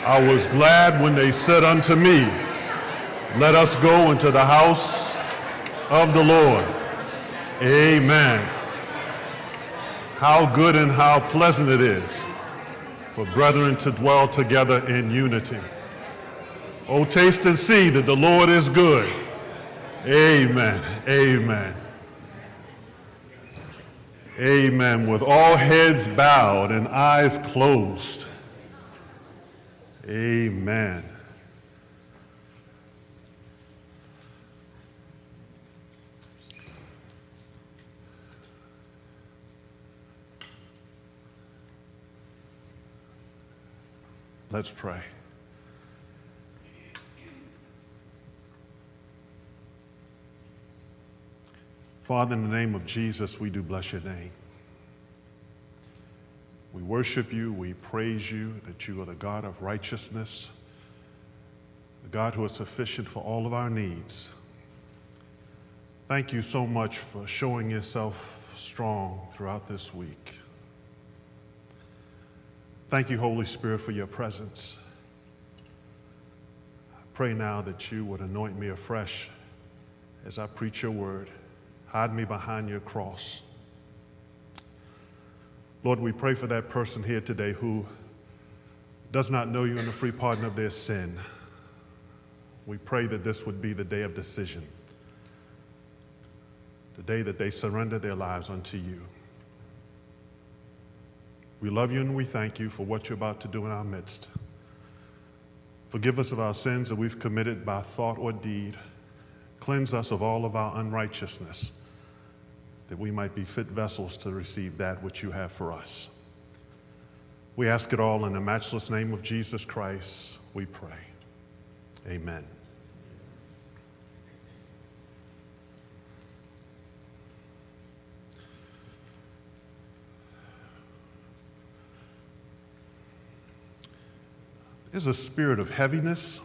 I was glad when they said unto me, let us go into the house of the Lord. Amen. How good and how pleasant it is for brethren to dwell together in unity. Oh, taste and see that the Lord is good. Amen. Amen. Amen. With all heads bowed and eyes closed. Amen. Let's pray. Father, in the name of Jesus, we do bless your name. We worship you, we praise you that you are the God of righteousness, the God who is sufficient for all of our needs. Thank you so much for showing yourself strong throughout this week. Thank you, Holy Spirit, for your presence. I pray now that you would anoint me afresh as I preach your word. Hide me behind your cross. Lord, we pray for that person here today who does not know you in the free pardon of their sin. We pray that this would be the day of decision, the day that they surrender their lives unto you. We love you and we thank you for what you're about to do in our midst. Forgive us of our sins that we've committed by thought or deed. Cleanse us of all of our unrighteousness, that we might be fit vessels to receive that which you have for us. We ask it all in the matchless name of Jesus Christ, we pray. Amen. There's a spirit of heaviness,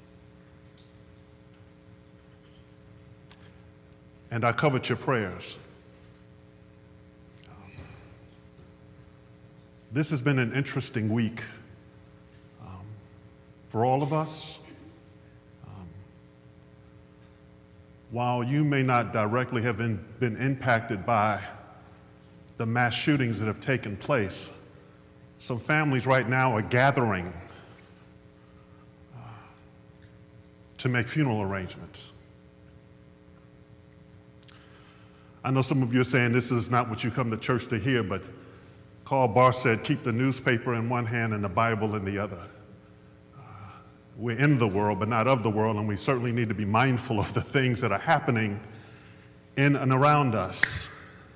and I covet your prayers. This has been an interesting week for all of us. While you may not directly have been impacted by the mass shootings that have taken place, some families right now are gathering to make funeral arrangements. I know some of you are saying this is not what you come to church to hear, but Karl Barth said, keep the newspaper in one hand and the Bible in the other. We're in the world, but not of the world, and we certainly need to be mindful of the things that are happening in and around us.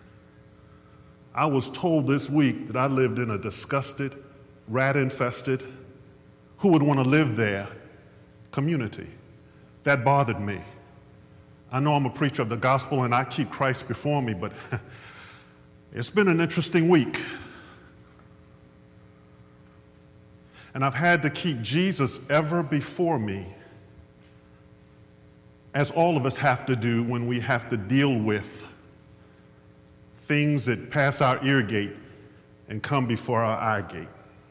I was told this week that I lived in a disgusted, rat-infested, who would want to live there, community. That bothered me. I know I'm a preacher of the gospel and I keep Christ before me, but it's been an interesting week. And I've had to keep Jesus ever before me, as all of us have to do when we have to deal with things that pass our ear gate and come before our eye gate.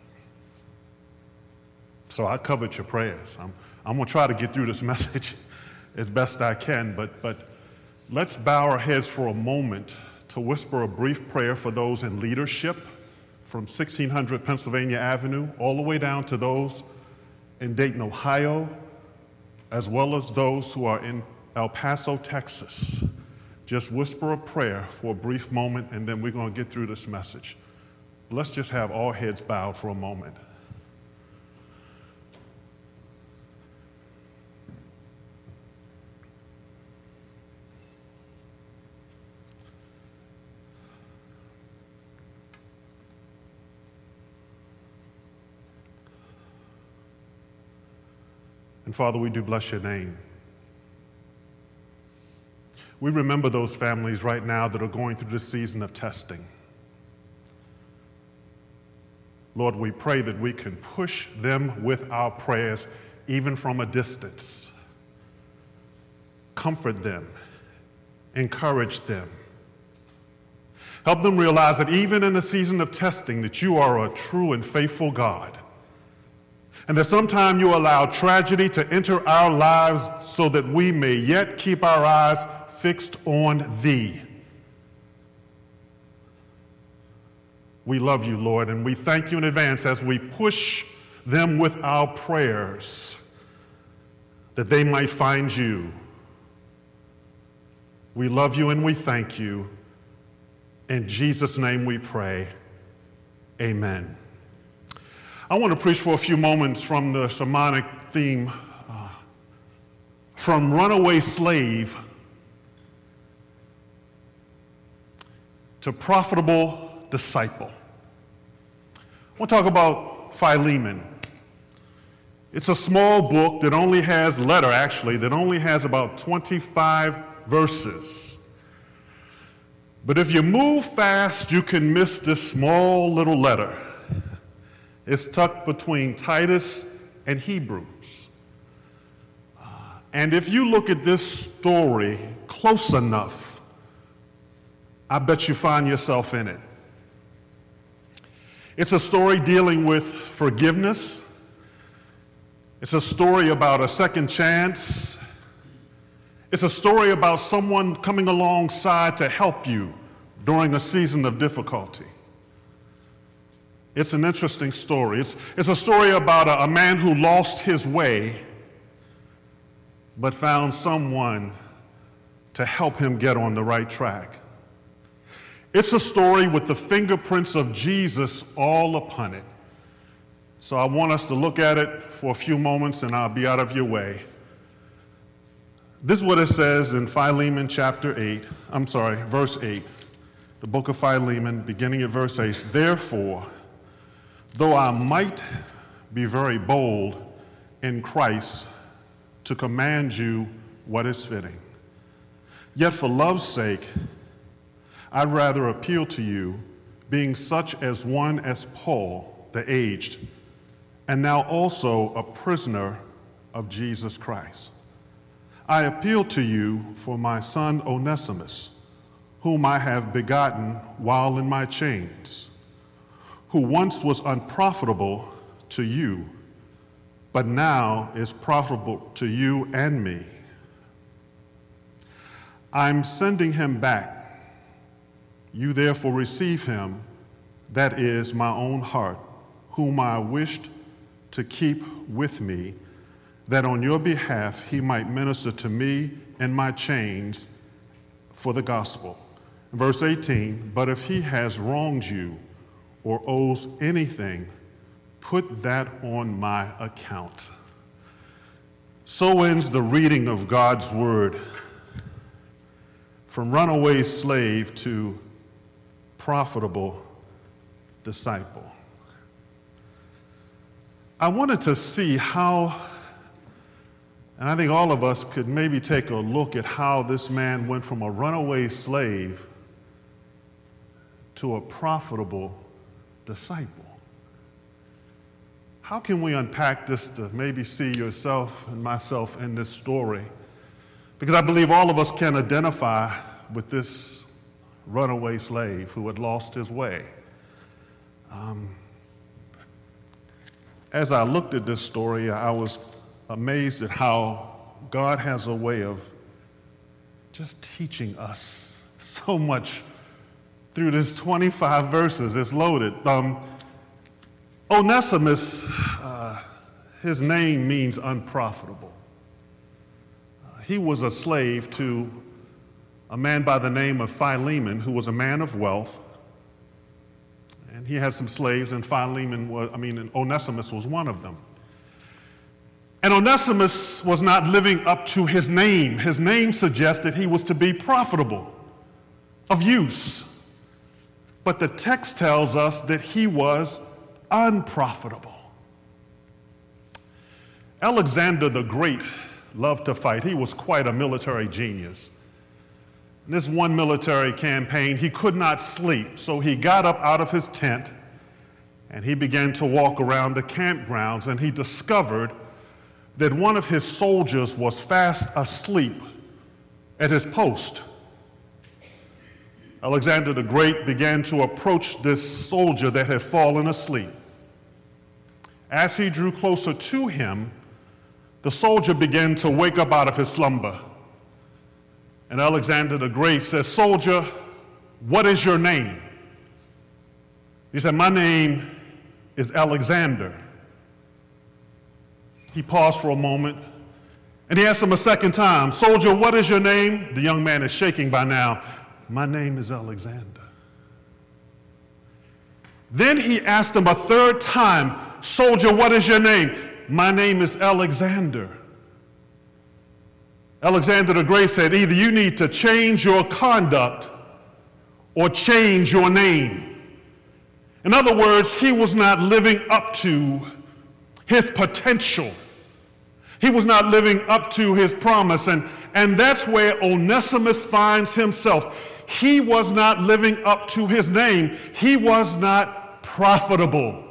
So I covet your prayers. I'm going to try to get through this message as best I can, but let's bow our heads for a moment to whisper a brief prayer for those in leadership, from 1600 Pennsylvania Avenue all the way down to those in Dayton, Ohio, as well as those who are in El Paso, Texas. Just whisper a prayer for a brief moment, and then we're going to get through this message. Let's just have all heads bowed for a moment. And Father, we do bless your name. We remember those families right now that are going through this season of testing. Lord, we pray that we can push them with our prayers even from a distance. Comfort them, encourage them. Help them realize that even in a season of testing, that you are a true and faithful God. And that sometime you allow tragedy to enter our lives so that we may yet keep our eyes fixed on thee. We love you, Lord, and we thank you in advance as we push them with our prayers that they might find you. We love you and we thank you. In Jesus' name we pray. Amen. I want to preach for a few moments from the sermonic theme, From Runaway Slave to Profitable Disciple. I want to talk about Philemon. It's a small book that only has about 25 verses. But if you move fast, you can miss this small little letter. It's tucked between Titus and Hebrews. And if you look at this story close enough, I bet you find yourself in it. It's a story dealing with forgiveness. It's a story about a second chance. It's a story about someone coming alongside to help you during a season of difficulty. It's an interesting story. It's a story about a man who lost his way but found someone to help him get on the right track. It's a story with the fingerprints of Jesus all upon it. So I want us to look at it for a few moments and I'll be out of your way. This is what it says in Philemon verse 8. The book of Philemon, beginning at verse 8. Therefore, though I might be very bold in Christ to command you what is fitting, yet for love's sake, I'd rather appeal to you, being such as one as Paul, the aged, and now also a prisoner of Jesus Christ. I appeal to you for my son Onesimus, whom I have begotten while in my chains, who once was unprofitable to you, but now is profitable to you and me. I'm sending him back. You therefore receive him, that is my own heart, whom I wished to keep with me, that on your behalf he might minister to me in my chains for the gospel. Verse 18, but if he has wronged you or owes anything, put that on my account. So ends the reading of God's word. From runaway slave to profitable disciple. I wanted to see how, and I think all of us could maybe take a look at how this man went from a runaway slave to a profitable disciple. How can we unpack this to maybe see yourself and myself in this story? Because I believe all of us can identify with this runaway slave who had lost his way. As I looked at this story, I was amazed at how God has a way of just teaching us so much through this 25 verses. It's loaded. Onesimus, his name means unprofitable. He was a slave to a man by the name of Philemon, who was a man of wealth. And he had some slaves, and Onesimus was one of them. And Onesimus was not living up to his name. His name suggested he was to be profitable, of use. But the text tells us that he was unprofitable. Alexander the Great loved to fight. He was quite a military genius. In this one military campaign, he could not sleep, so he got up out of his tent and he began to walk around the campgrounds, and he discovered that one of his soldiers was fast asleep at his post. Alexander the Great began to approach this soldier that had fallen asleep. As he drew closer to him, the soldier began to wake up out of his slumber. And Alexander the Great says, "Soldier, what is your name?" He said, "My name is Alexander." He paused for a moment, and he asked him a second time, "Soldier, what is your name?" The young man is shaking by now. "My name is Alexander." Then he asked him a third time, "Soldier, what is your name?" "My name is Alexander." Alexander the Great said, "Either you need to change your conduct or change your name." In other words, he was not living up to his potential. He was not living up to his promise. And that's where Onesimus finds himself. He was not living up to his name. He was not profitable.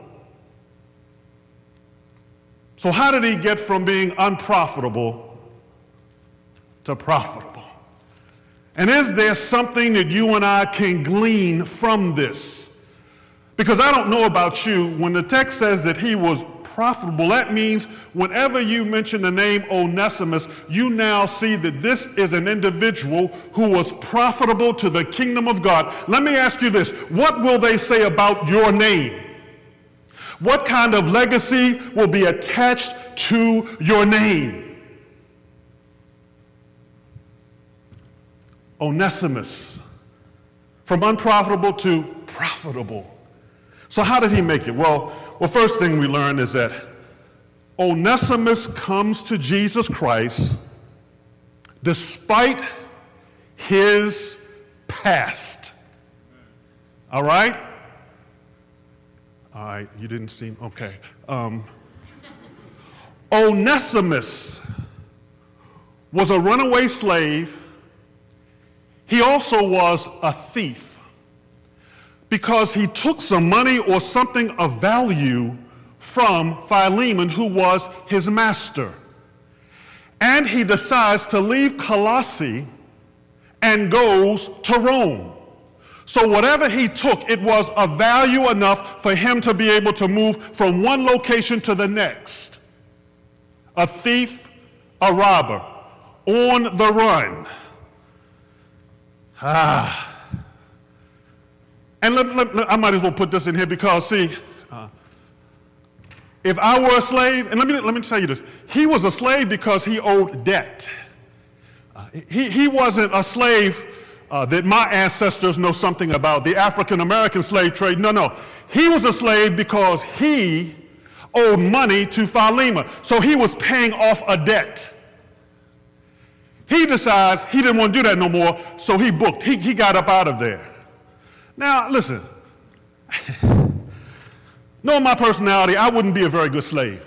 So how did he get from being unprofitable to profitable? And is there something that you and I can glean from this? Because I don't know about you, when the text says that he was profitable, that means whenever you mention the name Onesimus, you now see that this is an individual who was profitable to the kingdom of God. Let me ask you this: what will they say about your name? What kind of legacy will be attached to your name? Onesimus, from unprofitable to profitable. So how did he make it? Well, first thing we learn is that Onesimus comes to Jesus Christ despite his past. All right? All right, you didn't seem, okay. Onesimus was a runaway slave. He also was a thief, because he took some money or something of value from Philemon, who was his master. And he decides to leave Colossae and goes to Rome. So whatever he took, it was of value enough for him to be able to move from one location to the next. A thief, a robber, on the run. And I might as well put this in here because, see, if I were a slave, and let me tell you this, he was a slave because he owed debt. He wasn't a slave that my ancestors know something about, the African-American slave trade. No. He was a slave because he owed money to Philemon. So he was paying off a debt. He decides he didn't want to do that no more, so he booked. He got up out of there. Now, listen, knowing my personality, I wouldn't be a very good slave.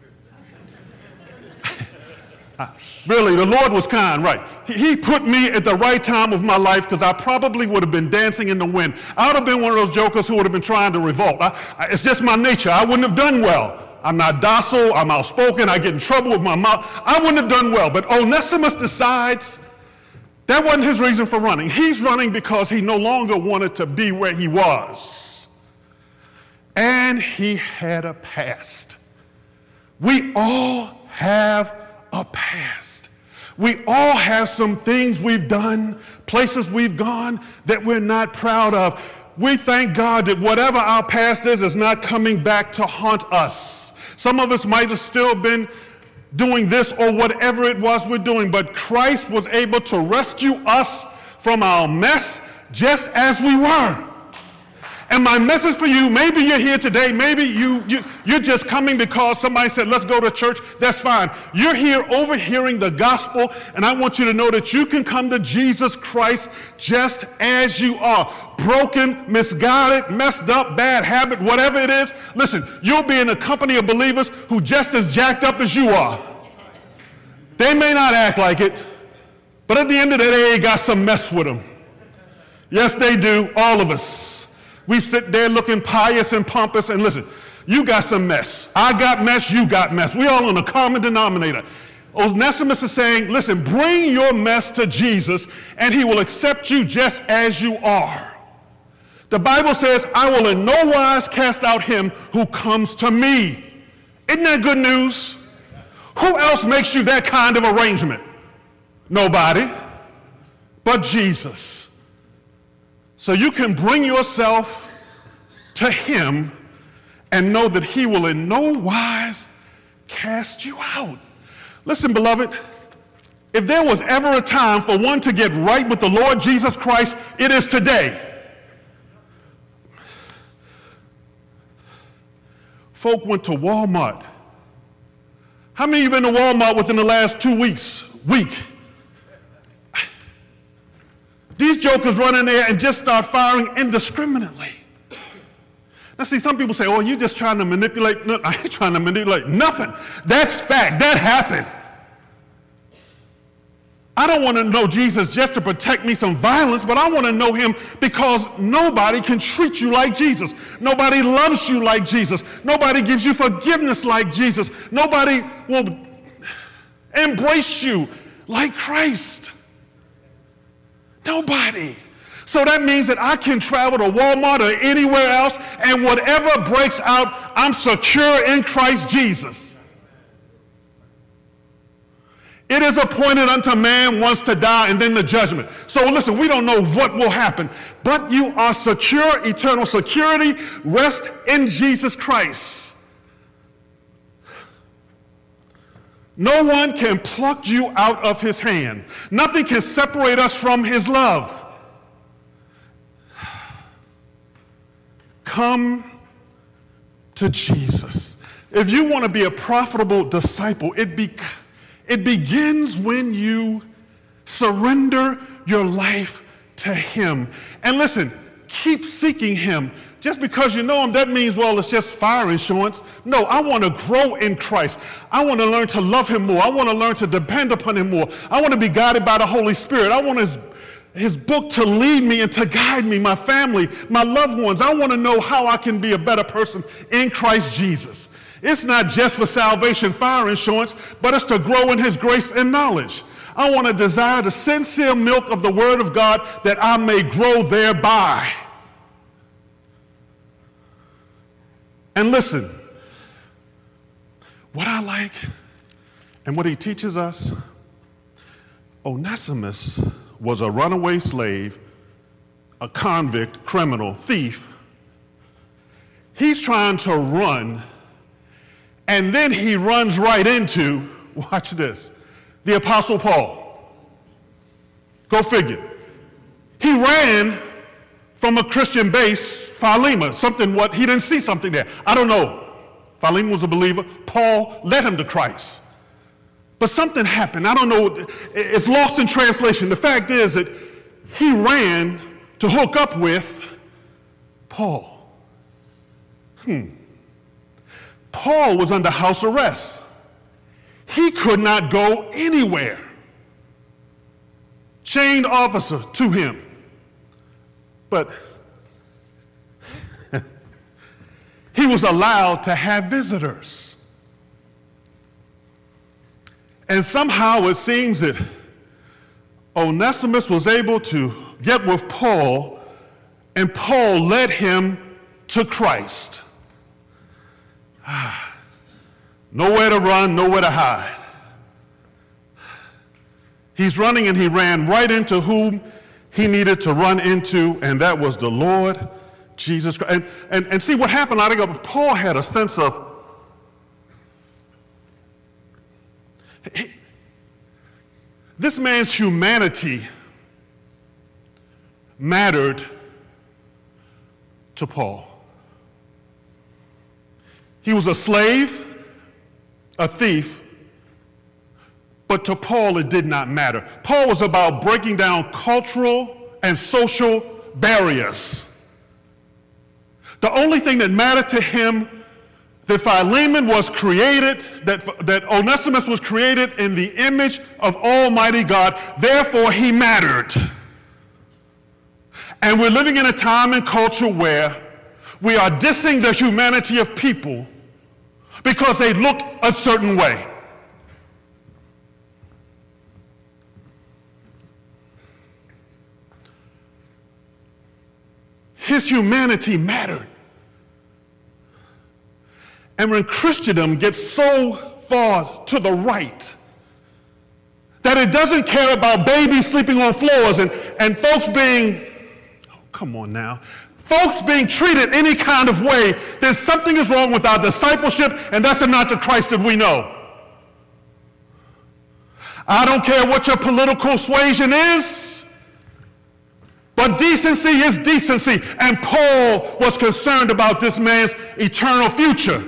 Really, the Lord was kind, right? He put me at the right time of my life because I probably would have been dancing in the wind. I would have been one of those jokers who would have been trying to revolt. It's just my nature. I wouldn't have done well. I'm not docile. I'm outspoken. I get in trouble with my mouth. I wouldn't have done well. But Onesimus decides that wasn't his reason for running. He's running because he no longer wanted to be where he was. And he had a past. We all have a past. We all have some things we've done, places we've gone that we're not proud of. We thank God that whatever our past is not coming back to haunt us. Some of us might have still been doing this or whatever it was we're doing, but Christ was able to rescue us from our mess just as we were. And my message for you, maybe you're here today, maybe you're just coming because somebody said, let's go to church. That's fine. You're here overhearing the gospel, and I want you to know that you can come to Jesus Christ just as you are. Broken, misguided, messed up, bad habit, whatever it is. Listen, you'll be in a company of believers who just as jacked up as you are. They may not act like it, but at the end of the day, they got some mess with them. Yes, they do, all of us. We sit there looking pious and pompous, and listen, you got some mess. I got mess, you got mess. We all on a common denominator. Onesimus is saying, listen, bring your mess to Jesus, and he will accept you just as you are. The Bible says, I will in no wise cast out him who comes to me. Isn't that good news? Who else makes you that kind of arrangement? Nobody but Jesus. So you can bring yourself to him and know that he will in no wise cast you out. Listen, beloved, if there was ever a time for one to get right with the Lord Jesus Christ, it is today. Folk went to Walmart. How many of you been to Walmart within the last 2 weeks? Week. These jokers run in there and just start firing indiscriminately. Now see, some people say, oh, you're just trying to manipulate. No, I ain't trying to manipulate nothing. That's fact. That happened. I don't want to know Jesus just to protect me from violence, but I want to know him because nobody can treat you like Jesus. Nobody loves you like Jesus. Nobody gives you forgiveness like Jesus. Nobody will embrace you like Christ. Nobody. So that means that I can travel to Walmart or anywhere else, and whatever breaks out, I'm secure in Christ Jesus. It is appointed unto man once to die and then the judgment. So listen, we don't know what will happen, but you are secure, eternal security. Rest in Jesus Christ. No one can pluck you out of his hand. Nothing can separate us from his love. Come to Jesus. If you want to be a profitable disciple, it begins when you surrender your life to him. And listen, keep seeking him. Just because you know him, that means, well, it's just fire insurance. No, I want to grow in Christ. I want to learn to love him more. I want to learn to depend upon him more. I want to be guided by the Holy Spirit. I want his book to lead me and to guide me, my family, my loved ones. I want to know how I can be a better person in Christ Jesus. It's not just for salvation, fire insurance, but it's to grow in his grace and knowledge. I want to desire the sincere milk of the word of God that I may grow thereby. And listen, what I like and what he teaches us, Onesimus was a runaway slave, a convict, criminal, thief. He's trying to run, and then he runs right into, watch this, the Apostle Paul. Go figure. He ran from a Christian base, Philemon, he didn't see something there. I don't know. Philemon was a believer. Paul led him to Christ. But something happened. I don't know. It's lost in translation. The fact is that he ran to hook up with Paul. Paul was under house arrest. He could not go anywhere. Chained officer to him. But he was allowed to have visitors. And somehow it seems that Onesimus was able to get with Paul, and Paul led him to Christ. Nowhere to run, nowhere to hide. He's running, and he ran right into whom he needed to run into, and that was the Lord Jesus Christ. And see what happened, I think Paul had a sense of, this man's humanity mattered to Paul. He was a slave, a thief, but to Paul it did not matter. Paul was about breaking down cultural and social barriers. The only thing that mattered to him, that Philemon was created, that Onesimus was created in the image of Almighty God, therefore he mattered. And we're living in a time and culture where we are dissing the humanity of people because they look a certain way. His humanity mattered. And when Christendom gets so far to the right that it doesn't care about babies sleeping on floors and folks being, oh, come on now, folks being treated any kind of way, then something is wrong with our discipleship, and that's not the Christ that we know. I don't care what your political suasion is, but decency is decency, and Paul was concerned about this man's eternal future.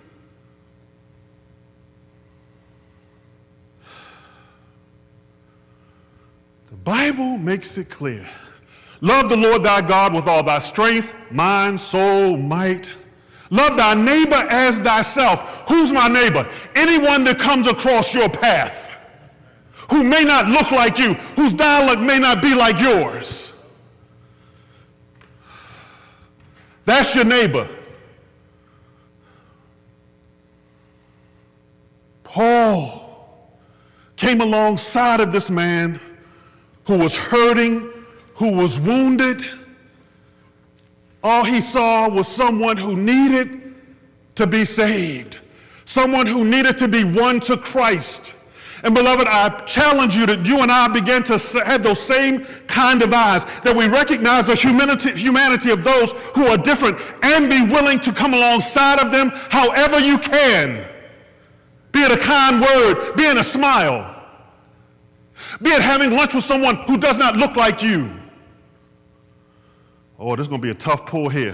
The Bible makes it clear. Love the Lord thy God with all thy strength, mind, soul, might. Love thy neighbor as thyself. Who's my neighbor? Anyone that comes across your path, who may not look like you, whose dialect may not be like yours. That's your neighbor. Paul came alongside of this man who was hurting, who was wounded. All he saw was someone who needed to be saved, someone who needed to be won to Christ. And beloved, I challenge you that you and I begin to have those same kind of eyes, that we recognize the humanity of those who are different and be willing to come alongside of them however you can. Be it a kind word, be it a smile, be it having lunch with someone who does not look like you. Oh, this is going to be a tough pull here.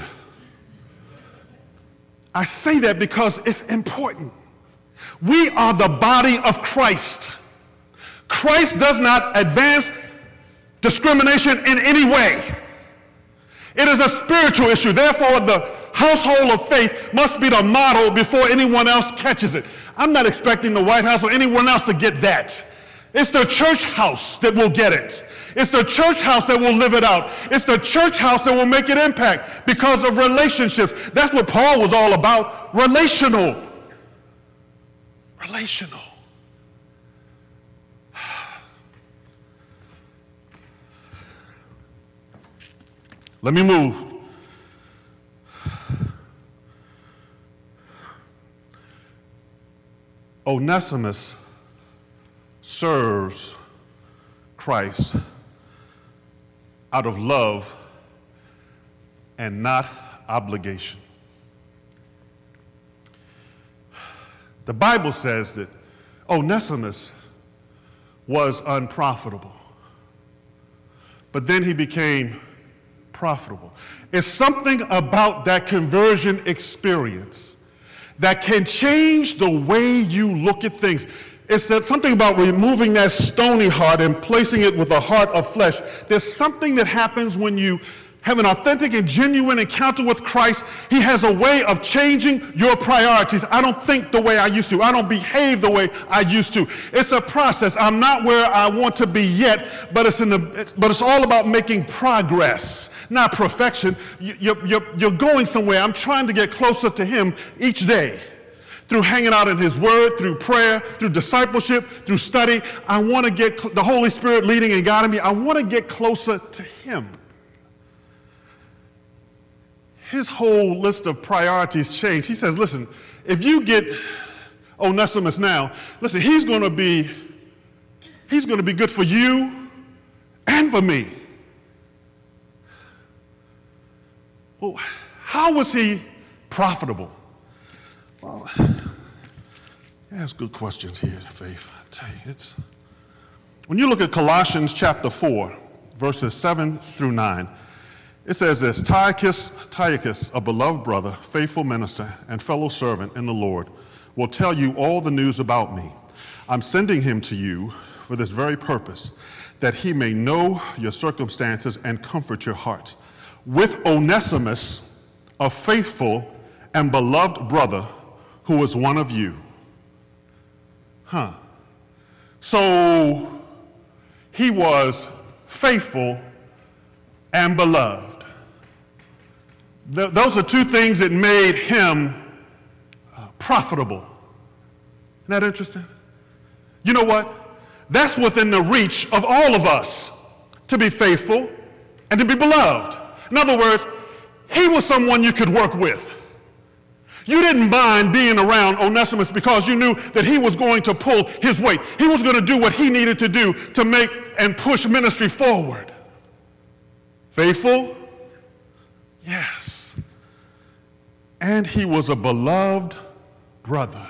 I say that because it's important. We are the body of Christ. Christ does not advance discrimination in any way. It is a spiritual issue. Therefore, the household of faith must be the model before anyone else catches it. I'm not expecting the White House or anyone else to get that. It's the church house that will get it. It's the church house that will live it out. It's the church house that will make it impact because of relationships. That's what Paul was all about, relational. Relational. Let me move. Onesimus serves Christ out of love and not obligation. The Bible says that Onesimus was unprofitable, but then he became profitable. It's something about that conversion experience that can change the way you look at things. It's something about removing that stony heart and placing it with a heart of flesh. There's something that happens when you have an authentic and genuine encounter with Christ. He has a way of changing your priorities. I don't think the way I used to. I don't behave the way I used to. It's a process. I'm not where I want to be yet, but it's all about making progress, not perfection. You're going somewhere. I'm trying to get closer to Him each day. Through hanging out in His Word, through prayer, through discipleship, through study. I want to get the Holy Spirit leading and guiding me. I want to get closer to Him. His whole list of priorities changed. He says, listen, if you get Onesimus now, listen, he's going to be good for you and for me. Well, how was he profitable? Well, ask good questions here, Faith. I tell you, when you look at Colossians chapter 4, verses 7 through 9, it says this: Tychicus, a beloved brother, faithful minister, and fellow servant in the Lord, will tell you all the news about me. I'm sending him to you for this very purpose, that he may know your circumstances and comfort your heart. With Onesimus, a faithful and beloved brother, who is one of you. So he was faithful and beloved. Those are two things that made him profitable. Isn't that interesting? You know what? That's within the reach of all of us, to be faithful and to be beloved. In other words, he was someone you could work with. You didn't mind being around Onesimus because you knew that he was going to pull his weight. He was going to do what he needed to do to make and push ministry forward. Faithful? Yes. And he was a beloved brother.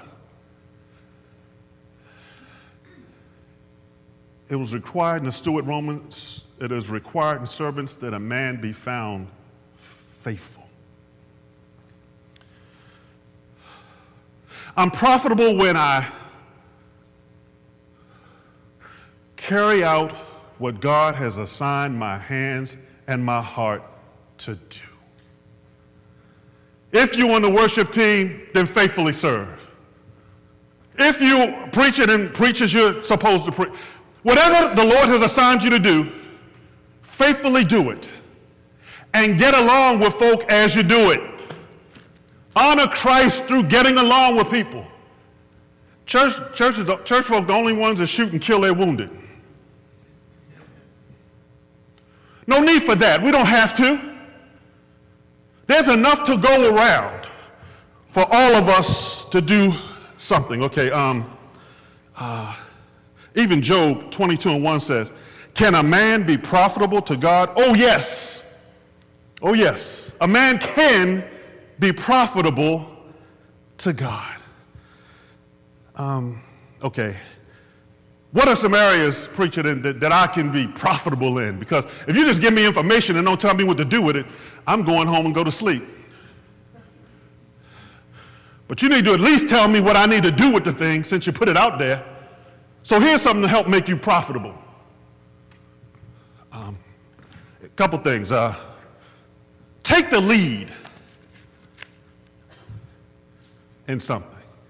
It was required in the steward Romans, it is required in servants that a man be found faithful. I'm profitable when I carry out what God has assigned my hands and my heart to do. If you're on the worship team, then faithfully serve. If you preach it and preach as you're supposed to preach, whatever the Lord has assigned you to do, faithfully do it. And get along with folk as you do it. Honor Christ through getting along with people. Church folk, the only ones that shoot and kill their wounded. No need for that. We don't have to. There's enough to go around for all of us to do something. Okay, even Job 22:1 says, can a man be profitable to God? Oh, yes. Oh, yes. A man can be profitable to God. Okay. What are some areas, preacher, that I can be profitable in? Because if you just give me information and don't tell me what to do with it, I'm going home and go to sleep. But you need to at least tell me what I need to do with the thing since you put it out there. So here's something to help make you profitable. A couple things. Take the lead in something.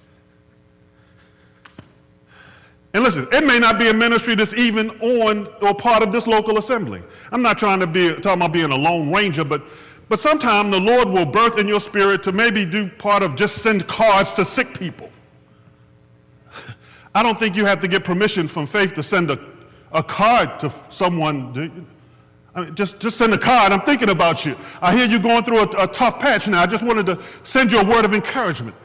And listen, it may not be a ministry that's even on or part of this local assembly. I'm not trying to talking about being a lone ranger, but sometime the Lord will birth in your spirit to maybe do part of just send cards to sick people. I don't think you have to get permission from Faith to send a card to someone. I mean, just send a card. I'm thinking about you. I hear you going through a tough patch now. I just wanted to send you a word of encouragement.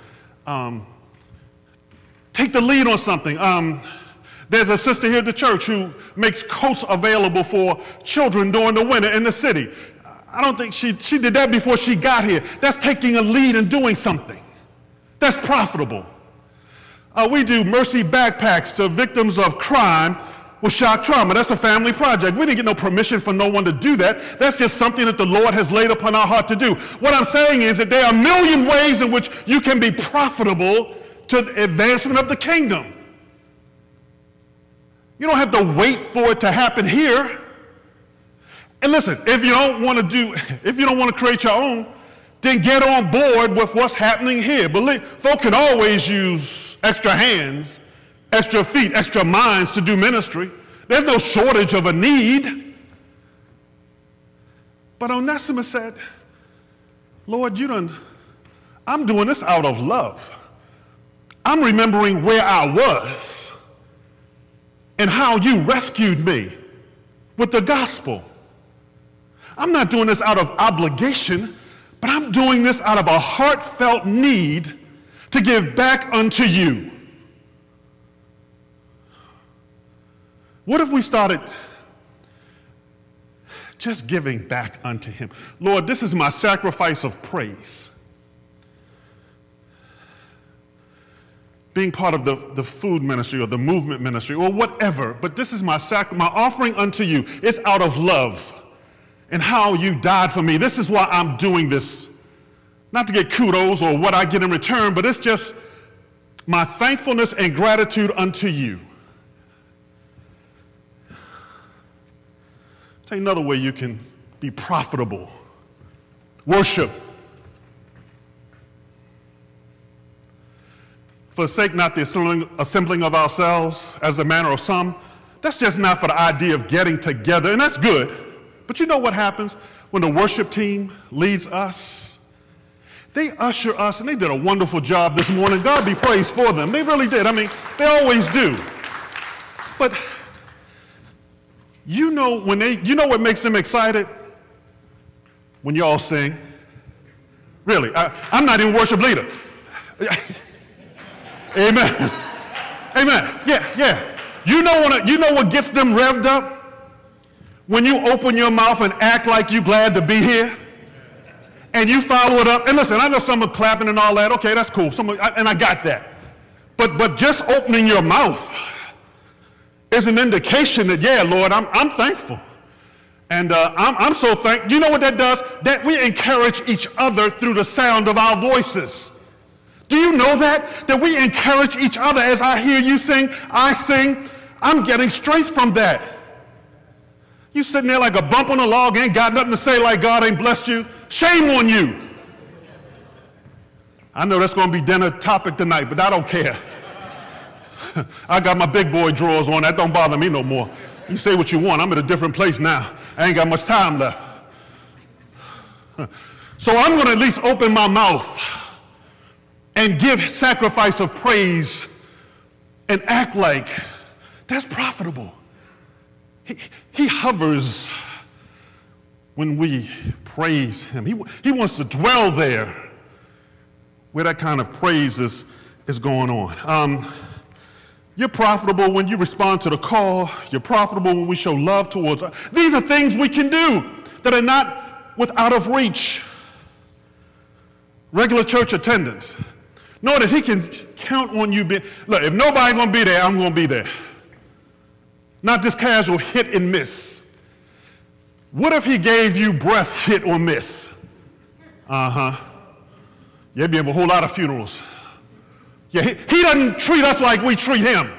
Take the lead on something. There's a sister here at the church who makes coats available for children during the winter in the city. I don't think she did that before she got here. That's taking a lead and doing something. That's profitable. We do mercy backpacks to victims of crime with shock trauma. That's a family project. We didn't get no permission from no one to do that. That's just something that the Lord has laid upon our heart to do. What I'm saying is that there are a million ways in which you can be profitable to the advancement of the kingdom. You don't have to wait for it to happen here. And listen, if you don't want to create your own, then get on board with what's happening here. Folk can always use extra hands, extra feet, extra minds to do ministry. There's no shortage of a need. But Onesimus said, Lord, I'm doing this out of love. I'm remembering where I was and how you rescued me with the gospel. I'm not doing this out of obligation, but I'm doing this out of a heartfelt need to give back unto you. What if we started just giving back unto him? Lord, this is my sacrifice of praise. Being part of the food ministry or the movement ministry or whatever, but this is my offering unto you. It's out of love and how you died for me. This is why I'm doing this. Not to get kudos or what I get in return, but it's just my thankfulness and gratitude unto you. I'll tell you another way you can be profitable. Worship. Forsake not the assembling of ourselves as the manner of some. That's just not for the idea of getting together, and that's good. But you know what happens when the worship team leads us? They usher us, and they did a wonderful job this morning. God be praised for them. They really did. I mean, they always do. But you know what makes them excited? When you all sing. Really, I'm not even worship leader. Amen. Amen. Yeah. You know what gets them revved up? When you open your mouth and act like you're glad to be here, and you follow it up. And listen, I know some are clapping and all that. Okay, that's cool. And I got that. But just opening your mouth is an indication that, yeah, Lord, I'm thankful. And I'm so thankful. You know what that does? That we encourage each other through the sound of our voices. Do you know that? That we encourage each other. As I hear you sing, I sing. I'm getting strength from that. You sitting there like a bump on a log, ain't got nothing to say, like God ain't blessed you. Shame on you. I know that's going to be dinner topic tonight, but I don't care. I got my big boy drawers on. That don't bother me no more. You say what you want. I'm at a different place now. I ain't got much time left. So I'm going to at least open my mouth and give sacrifice of praise and act like that's profitable. He hovers when we praise him. He wants to dwell there where that kind of praise is going on. You're profitable when you respond to the call. You're profitable when we show love towards us. These are things we can do that are not out of reach. Regular church attendance. Know that he can count on you. Look, if nobody's going to be there, I'm going to be there. Not just casual hit and miss. What if he gave you breath, hit or miss? You'd be in a whole lot of funerals. Yeah, he doesn't treat us like we treat him.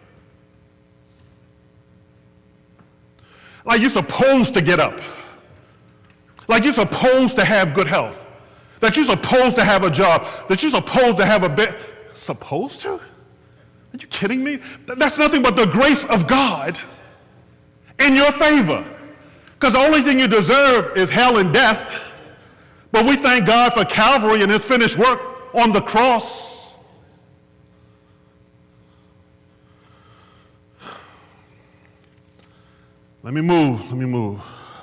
Like you're supposed to get up. Like you're supposed to have good health. That you're supposed to have a job. That you're supposed to have a bed. Supposed to? Are you kidding me? That's nothing but the grace of God in your favor. Because the only thing you deserve is hell and death. But we thank God for Calvary and his finished work on the cross. Let me move.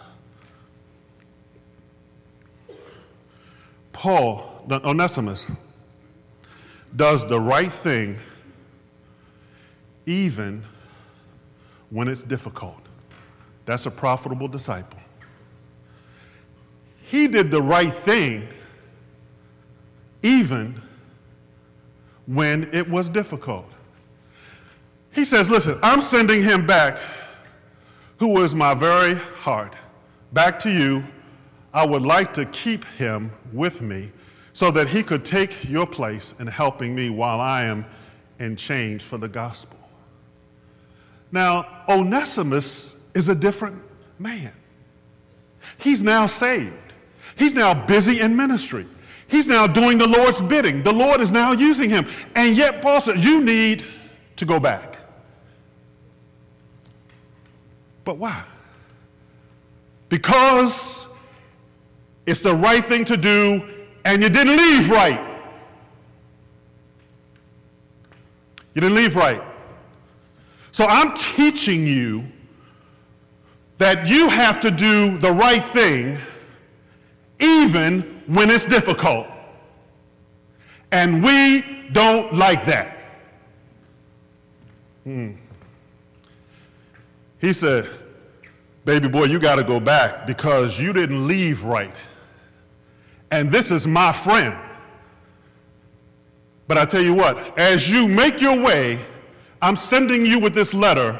Paul, Onesimus, does the right thing even when it's difficult. That's a profitable disciple. He did the right thing even when it was difficult. He says, listen, I'm sending him back, who is my very heart, back to you. I would like to keep him with me so that he could take your place in helping me while I am in chains for the gospel. Now, Onesimus is a different man. He's now saved. He's now busy in ministry. He's now doing the Lord's bidding. The Lord is now using him. And yet, Paul said, you need to go back. But why? Because it's the right thing to do, and you didn't leave right. You didn't leave right. So I'm teaching you that you have to do the right thing even when it's difficult. And we don't like that. He said, baby boy, you got to go back because you didn't leave right. And this is my friend. But I tell you what, as you make your way, I'm sending you with this letter,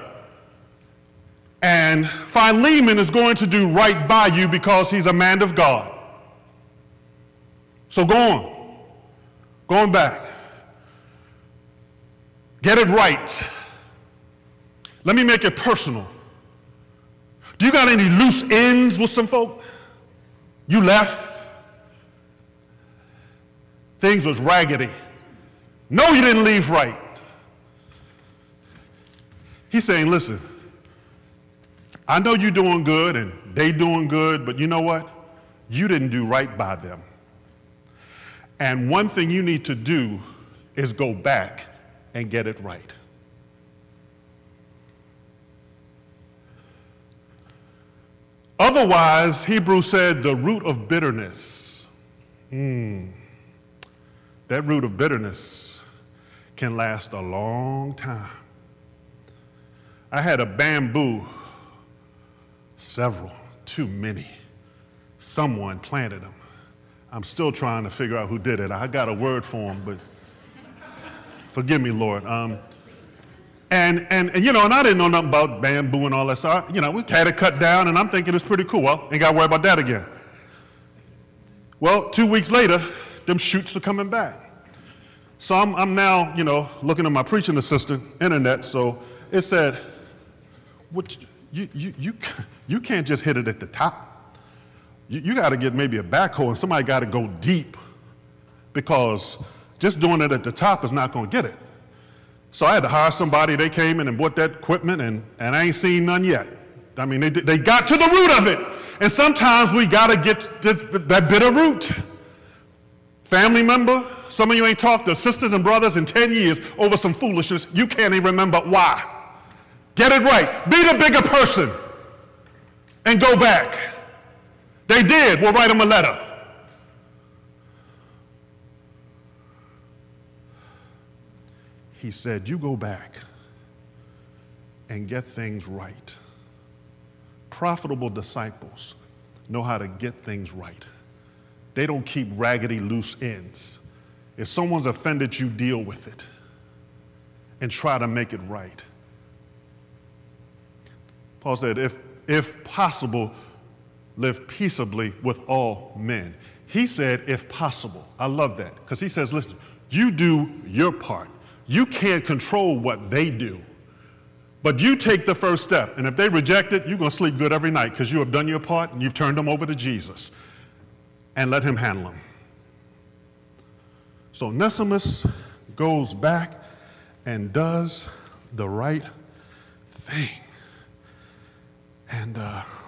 and Philemon is going to do right by you because he's a man of God. So go on. Going back. Get it right. Let me make it personal. Do you got any loose ends with some folk? You left. Things was raggedy. No, you didn't leave right. He's saying, listen, I know you're doing good and they doing good, but you know what? You didn't do right by them. And one thing you need to do is go back and get it right. Otherwise, Hebrews said, the root of bitterness. that root of bitterness can last a long time. I had a bamboo, several, too many. Someone planted them. I'm still trying to figure out who did it. I got a word for them, but forgive me, Lord. And I didn't know nothing about bamboo and all that stuff. We had it cut down, and I'm thinking it's pretty cool. Well, ain't got to worry about that again. Well, 2 weeks later, them shoots are coming back. So I'm now, looking at my preaching assistant, internet, so it said, you can't just hit it at the top. You got to get maybe a backhoe, and somebody got to go deep, because just doing it at the top is not going to get it. So I had to hire somebody. They came in and bought that equipment, and I ain't seen none yet. I mean, they got to the root of it. And sometimes we got to get that bitter root. Family member, some of you ain't talked to sisters and brothers in 10 years over some foolishness. You can't even remember why. Get it right. Be the bigger person and go back. They did. We'll write them a letter. He said, you go back and get things right. Profitable disciples know how to get things right. They don't keep raggedy loose ends. If someone's offended you, deal with it and try to make it right. Paul said, if possible, live peaceably with all men. He said, if possible. I love that, because he says, listen, you do your part. You can't control what they do, but you take the first step. And if they reject it, you're going to sleep good every night, because you have done your part and you've turned them over to Jesus, and let him handle them. So Onesimus goes back and does the right thing. And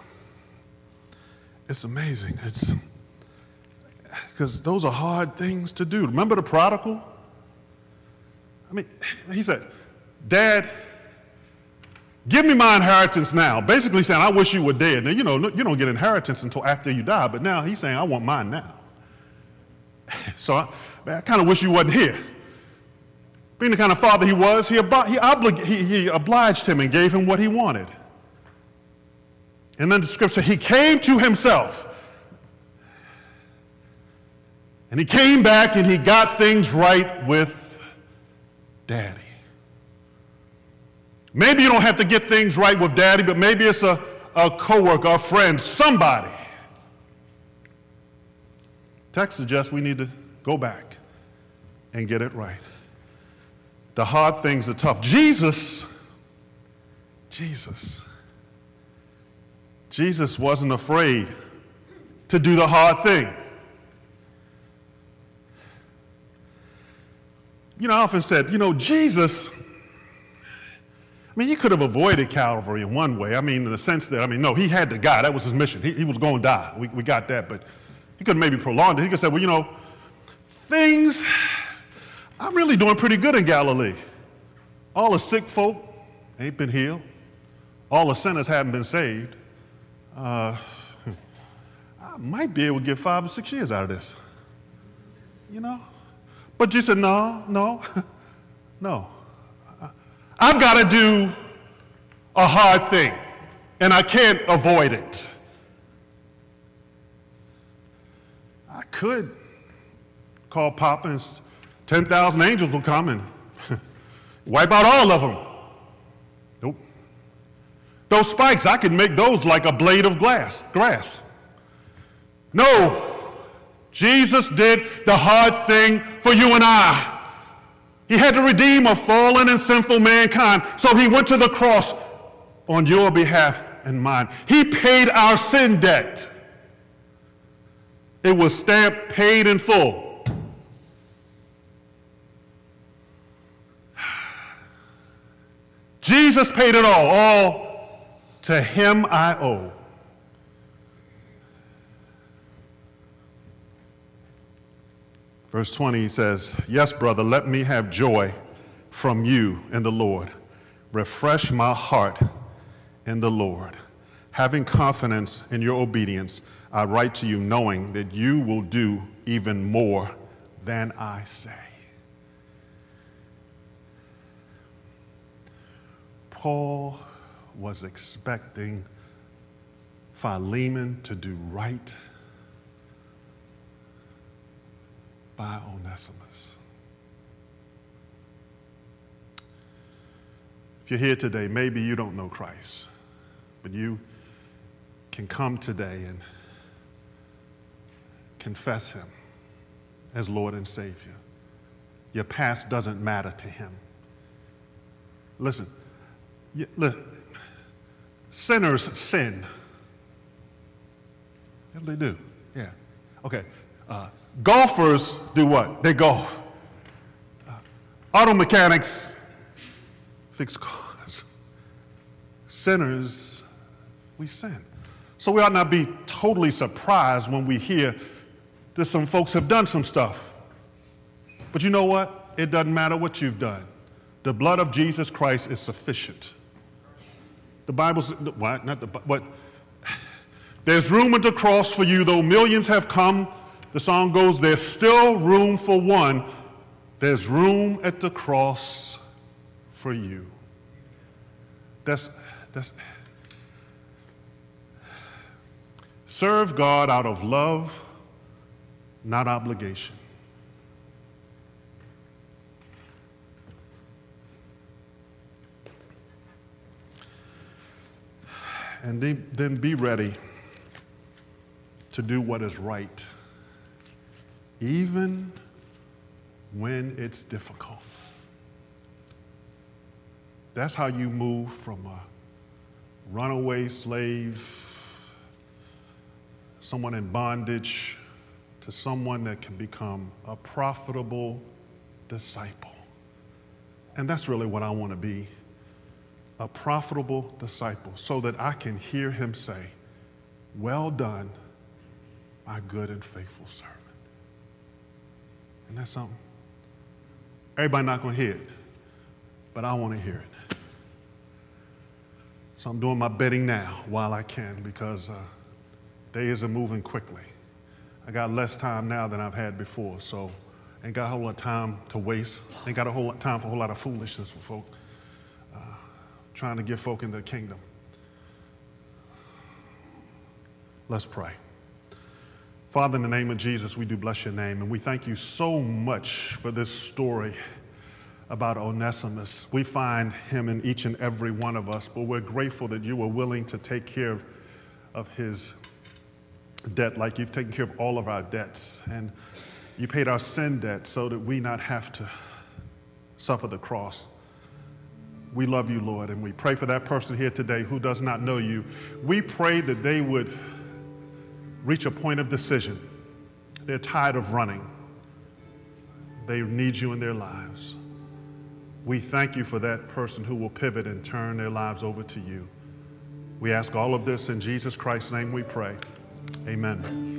it's amazing. It's because those are hard things to do. Remember the prodigal? I mean, he said, Dad, give me my inheritance now. Basically saying, I wish you were dead. Now, you don't get inheritance until after you die, but now he's saying, I want mine now. So I kind of wish you wasn't here. Being the kind of father he was, he obliged him and gave him what he wanted. And then the scripture, he came to himself. And he came back and he got things right with Daddy. Maybe you don't have to get things right with Daddy, but maybe it's a coworker, a friend, somebody. Text suggests we need to go back and get it right. The hard things are tough. Jesus wasn't afraid to do the hard thing. I often said, Jesus, he could have avoided Calvary in one way. In the sense that, no, he had to die. That was his mission. He was going to die. We got that, but he could have maybe prolonged it. He could have said, things, I'm really doing pretty good in Galilee. All the sick folk ain't been healed. All the sinners haven't been saved. I might be able to get 5 or 6 years out of this. But Jesus said, no. I've got to do a hard thing, and I can't avoid it. I could call Papa and 10,000 angels will come and wipe out all of them. Nope. Those spikes, I could make those like a blade of grass. No. Jesus did the hard thing for you and I. He had to redeem a fallen and sinful mankind, so he went to the cross on your behalf and mine. He paid our sin debt. It was stamped paid in full. Jesus paid it all. All to him I owe. Verse 20, he says, yes, brother, let me have joy from you in the Lord. Refresh my heart in the Lord. Having confidence in your obedience, I write to you knowing that you will do even more than I say. Paul was expecting Philemon to do right by Onesimus. If you're here today, maybe you don't know Christ, but you can come today and confess him as Lord and Savior. Your past doesn't matter to him. Listen, sinners sin. Yes, they do. Yeah. Okay. Golfers do what? They golf. Auto mechanics fix cars. Sinners, we sin. So we ought not be totally surprised when we hear that some folks have done some stuff. But you know what? It doesn't matter what you've done. The blood of Jesus Christ is sufficient. The Bible's, what? Not the, what? There's room at the cross for you, though millions have come. The song goes, there's still room for one. There's room at the cross for you. That's serve God out of love, not obligation. And then be ready to do what is right, even when it's difficult. That's how you move from a runaway slave, someone in bondage, to someone that can become a profitable disciple. And that's really what I want to be, a profitable disciple, so that I can hear him say, well done, my good and faithful servant. Isn't that something? Everybody not going to hear it, but I want to hear it. So I'm doing my betting now while I can, because days are moving quickly. I got less time now than I've had before, so ain't got a whole lot of time to waste. Ain't got a whole lot of time for a whole lot of foolishness for folk. Trying to get folk into the kingdom. Let's pray. Father, in the name of Jesus, we do bless your name, and we thank you so much for this story about Onesimus. We find him in each and every one of us, but we're grateful that you were willing to take care of his debt like you've taken care of all of our debts, and you paid our sin debt so that we not have to suffer the cross. We love you, Lord, and we pray for that person here today who does not know you. We pray that they would reach a point of decision. They're tired of running. They need you in their lives. We thank you for that person who will pivot and turn their lives over to you. We ask all of this in Jesus Christ's name we pray. Amen.